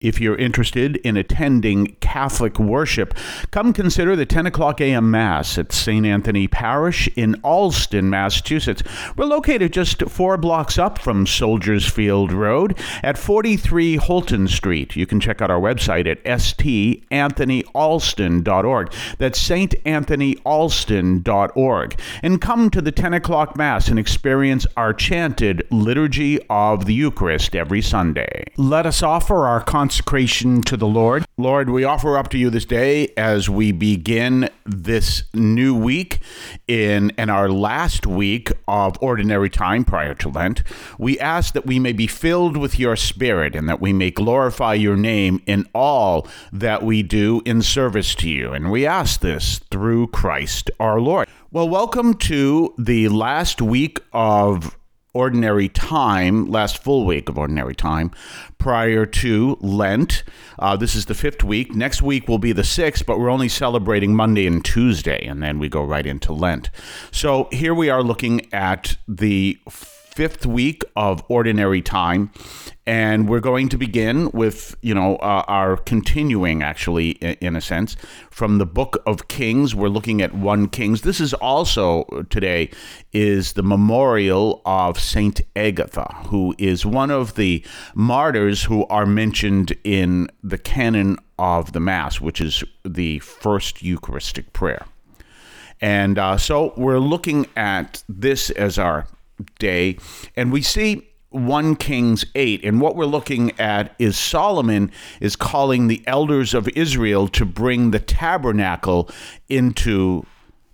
If you're interested in attending Catholic worship, come consider the 10 o'clock a.m. Mass at St. Anthony Parish in Allston, Massachusetts. We're located just 4 blocks up from Soldiers Field Road at 43 Holton Street. You can check out our website at stanthonyalston.org. That's saintanthonyalston.org. And come to the 10 o'clock Mass and experience our chanted Liturgy of the Eucharist every Sunday. Let us offer our consecration to the Lord. Lord, we offer up to you this day as we begin this new week in our last week of ordinary time prior to Lent. We ask that we may be filled with your Spirit and that we may glorify your name in all that we do in service to you. And we ask this through Christ our Lord. Well, welcome to the last week of ordinary time, last full week of ordinary time prior to Lent. This is the 5th week. Next week will be the 6th, but we're only celebrating Monday and Tuesday, and then we go right into Lent. So here we are looking at the 5th week of ordinary time, and we're going to begin with, our continuing, actually, in a sense, from the Book of Kings. We're looking at 1 Kings. This is also, today, is the memorial of Saint Agatha, who is one of the martyrs who are mentioned in the canon of the Mass, which is the first Eucharistic prayer. And so we're looking at this as our day, and we see 1 Kings 8, and what we're looking at is Solomon is calling the elders of Israel to bring the tabernacle into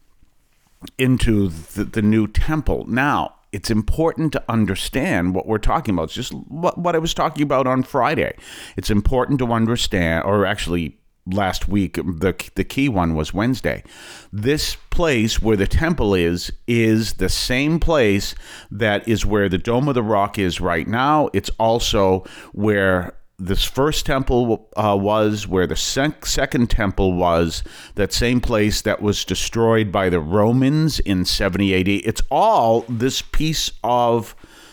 the new temple. Now, it's important to understand what we're talking about. It's just what I was talking about on Friday. It's important to understand, or actually last week, the key one was Wednesday. This place where the temple is the same place that is where the Dome of the Rock is right now. It's also where this first temple was, where the second temple was, that same place that was destroyed by the Romans in 70 AD. It's all this piece of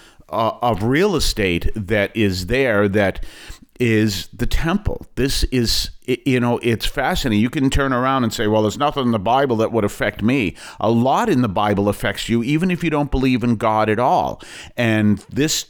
real estate that is there that is the temple. This is, it's fascinating. You can turn around and say, well, there's nothing in the Bible that would affect me. A lot in the Bible affects you, even if you don't believe in God at all. And this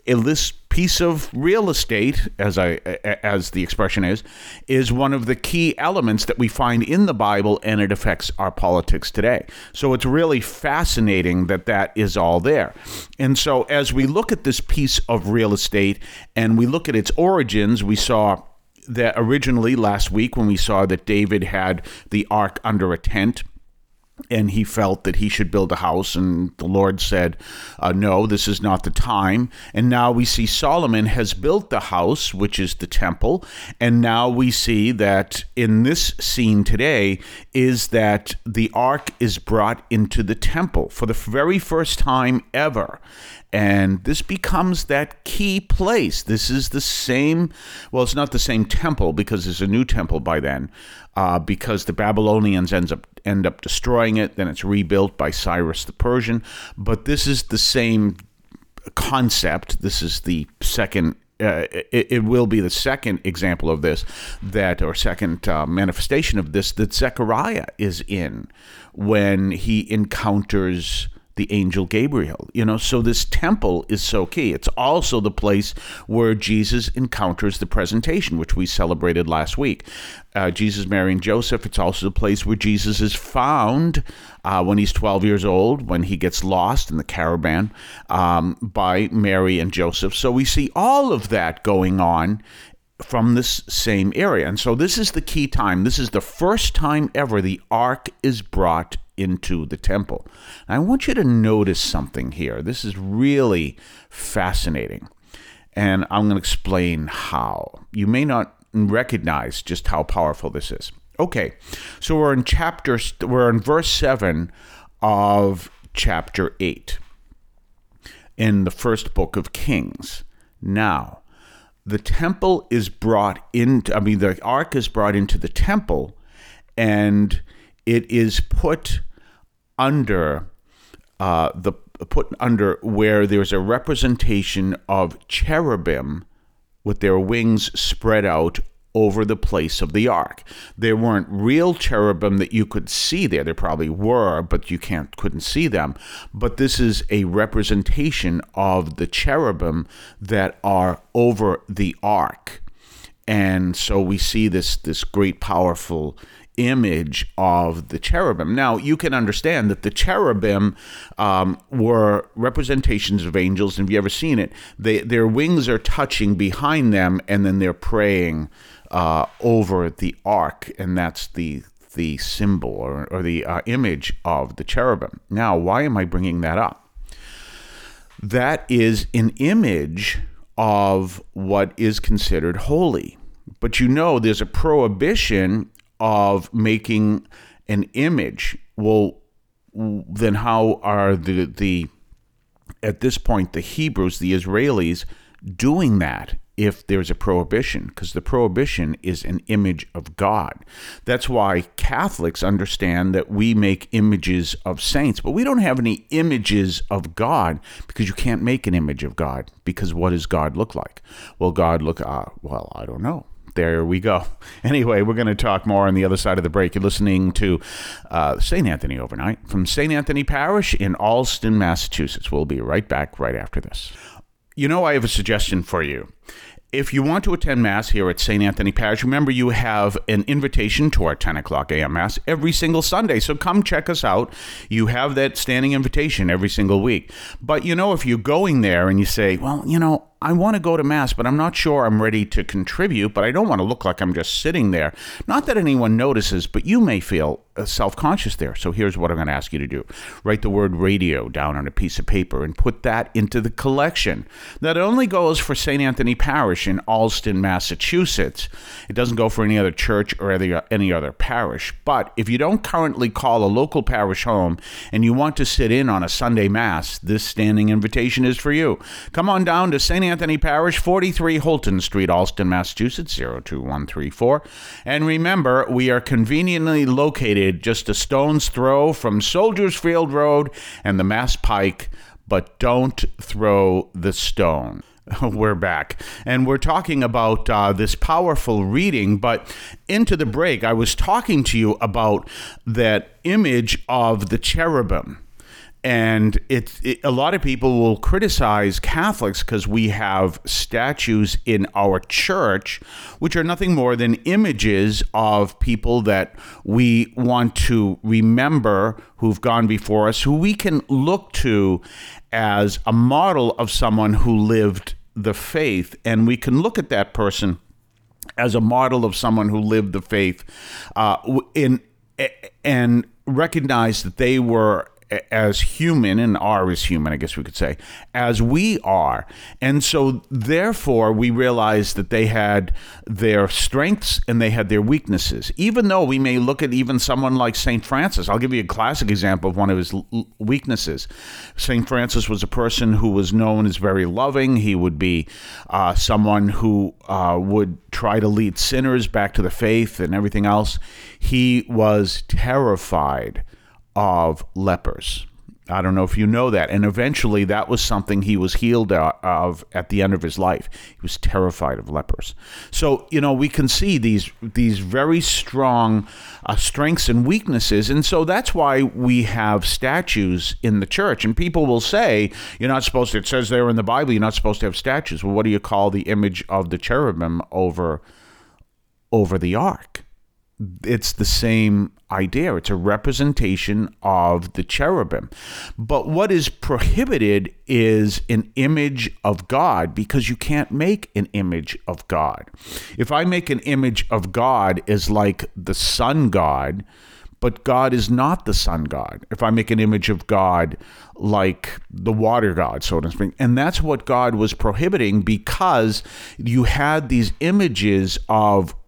piece of real estate, as the expression is one of the key elements that we find in the Bible, and it affects our politics today. So it's really fascinating that is all there. And so as we look at this piece of real estate and we look at its origins, we saw that originally last week when we saw that David had the ark under a tent, and he felt that he should build a house, and the Lord said, no, this is not the time. And now we see Solomon has built the house, which is the temple, and now we see that in this scene today is that the ark is brought into the temple for the very first time ever. And this becomes that key place. This is the same, well, it's not the same temple because there's a new temple by then, because the Babylonians end up destroying it. Then it's rebuilt by Cyrus the Persian. But this is the same concept. This is the second, it will be the second example of this, second manifestation of this that Zechariah is in when he encounters the angel Gabriel. So this temple is so key. It's also the place where Jesus encounters the presentation, which we celebrated last week. Jesus, Mary, and Joseph. It's also the place where Jesus is found when he's 12 years old, when he gets lost in the caravan by Mary and Joseph. So we see all of that going on from this same area. And so this is the key time. This is the first time ever the ark is brought into the temple. And I want you to notice something here. This is really fascinating. And I'm going to explain how. You may not recognize just how powerful this is. Okay, so we're in verse 7 of chapter 8 in the first book of Kings. Now, the temple is brought into, the ark is brought into the temple, and it is put under where there's a representation of cherubim with their wings spread out over the place of the ark. There weren't real cherubim that you could see there. There probably were, but you couldn't see them. But this is a representation of the cherubim that are over the ark. And so we see this great, powerful image of the cherubim. Now, you can understand that the cherubim were representations of angels. Have you ever seen it? Their wings are touching behind them, and then they're praying over the ark, and that's the symbol or the image of the cherubim. Now, why am I bringing that up? That is an image of what is considered holy. But there's a prohibition of making an image. Well, then how are the at this point the Hebrews, the Israelis, doing that if there's a prohibition? Because the prohibition is an image of God. That's why Catholics understand that we make images of saints, but we don't have any images of God, because you can't make an image of God, because what does God look like? Well, God I don't know. There we go. Anyway, we're going to talk more on the other side of the break. You're listening to St. Anthony Overnight from St. Anthony Parish in Allston, Massachusetts. We'll be right back right after this. I have a suggestion for you. If you want to attend Mass here at St. Anthony Parish, remember you have an invitation to our 10 o'clock a.m. Mass every single Sunday. So come check us out. You have that standing invitation every single week. But, if you're going there and you say, well, I want to go to Mass, but I'm not sure I'm ready to contribute, but I don't want to look like I'm just sitting there. Not that anyone notices, but you may feel self-conscious there. So here's what I'm going to ask you to do. Write the word radio down on a piece of paper and put that into the collection. That only goes for St. Anthony Parish in Allston, Massachusetts. It doesn't go for any other church or any other parish. But if you don't currently call a local parish home and you want to sit in on a Sunday Mass, this standing invitation is for you. Come on down to St. Anthony Parish, 43 Holton Street, Allston, Massachusetts, 02134. And remember, we are conveniently located just a stone's throw from Soldiers Field Road and the Mass Pike, but don't throw the stone. We're back, and we're talking about this powerful reading, but into the break, I was talking to you about that image of the cherubim. And a lot of people will criticize Catholics because we have statues in our church, which are nothing more than images of people that we want to remember who've gone before us, who we can look to as a model of someone who lived the faith. And we can look at that person as a model of someone who lived the faith and recognize that they were as human, and are as human, I guess we could say, as we are. And so therefore we realize that they had their strengths and they had their weaknesses. Even though we may look at even someone like St. Francis. I'll give you a classic example of one of his weaknesses. St. Francis was a person who was known as very loving. He would be someone who would try to lead sinners back to the faith and everything else. He was terrified of lepers. I don't know if you know that. And eventually that was something he was healed of at the end of his life. He was terrified of lepers. So, we can see these very strong strengths and weaknesses. And so that's why we have statues in the church. And people will say, you're not supposed to, it says there in the Bible, you're not supposed to have statues. Well, what do you call the image of the cherubim over the ark? It's the same idea. It's a representation of the cherubim. But what is prohibited is an image of God, because you can't make an image of God. If I make an image of God as like the sun god, but God is not the sun god. If I make an image of God like the water god, so to speak, and that's what God was prohibiting, because you had these images of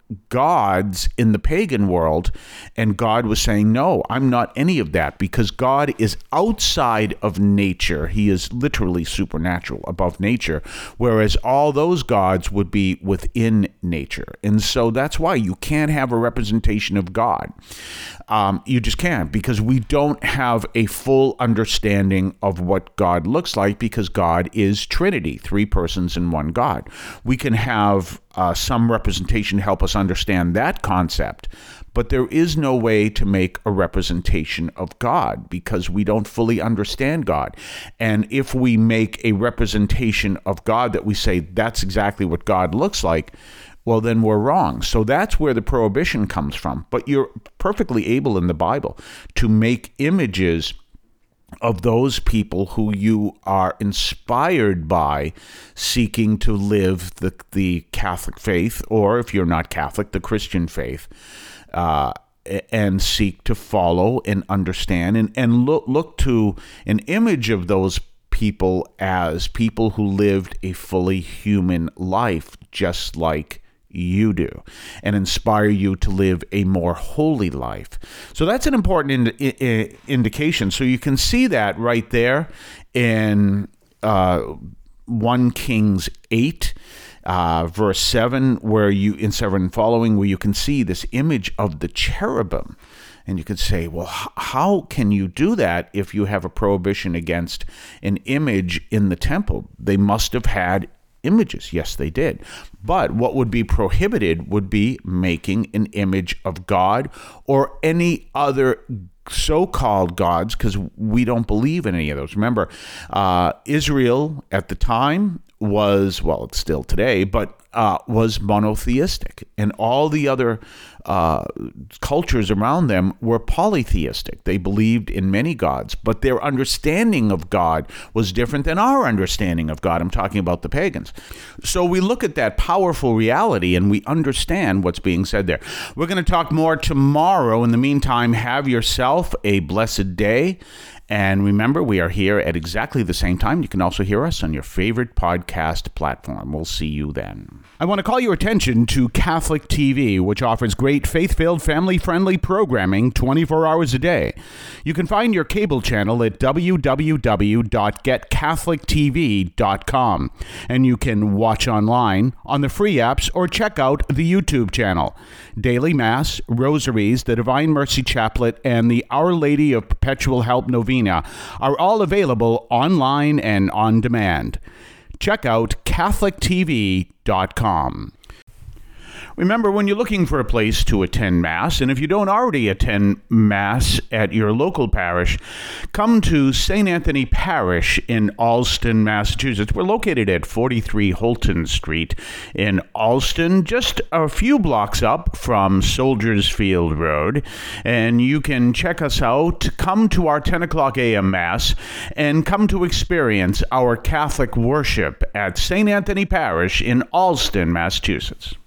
gods in the pagan world, and God was saying, no, I'm not any of that, because God is outside of nature. He is literally supernatural, above nature, whereas all those gods would be within nature. And so that's why you can't have a representation of God. You just can't, because we don't have a full understanding of what God looks like, because God is Trinity, 3 persons in one God. We can have some representation to help us understand that concept, but there is no way to make a representation of God, because we don't fully understand God. And if we make a representation of God that we say that's exactly what God looks like, well, then we're wrong. So that's where the prohibition comes from. But you're perfectly able in the Bible to make images of those people who you are inspired by, seeking to live the Catholic faith, or if you're not Catholic, the Christian faith, and seek to follow and understand and look to an image of those people as people who lived a fully human life, just like you do, and inspire you to live a more holy life. So that's an important indication. So you can see that right there in 1 Kings 8, verse 7, where you, in 7 and following, where you can see this image of the cherubim. And you could say, well, how can you do that if you have a prohibition against an image in the temple? They must have had images. Yes, they did. But what would be prohibited would be making an image of God or any other so-called gods, because we don't believe in any of those. Remember, Israel at the time was, well, it's still today, but was monotheistic, and all the other cultures around them were polytheistic. They believed in many gods, but their understanding of God was different than our understanding of God. I'm talking about the pagans. So we look at that powerful reality and we understand what's being said there. We're going to talk more tomorrow. In the meantime, have yourself a blessed day. And remember, we are here at exactly the same time. You can also hear us on your favorite podcast platform. We'll see you then. I want to call your attention to Catholic TV, which offers great faith-filled, family-friendly programming 24 hours a day. You can find your cable channel at www.getcatholictv.com. And you can watch online on the free apps or check out the YouTube channel. Daily Mass, Rosaries, the Divine Mercy Chaplet, and the Our Lady of Perpetual Help Novena are all available online and on demand. Check out CatholicTV.com. Remember, when you're looking for a place to attend Mass, and if you don't already attend Mass at your local parish, come to St. Anthony Parish in Allston, Massachusetts. We're located at 43 Holton Street in Allston, just a few blocks up from Soldiers Field Road. And you can check us out, come to our 10 o'clock a.m. Mass, and come to experience our Catholic worship at St. Anthony Parish in Allston, Massachusetts.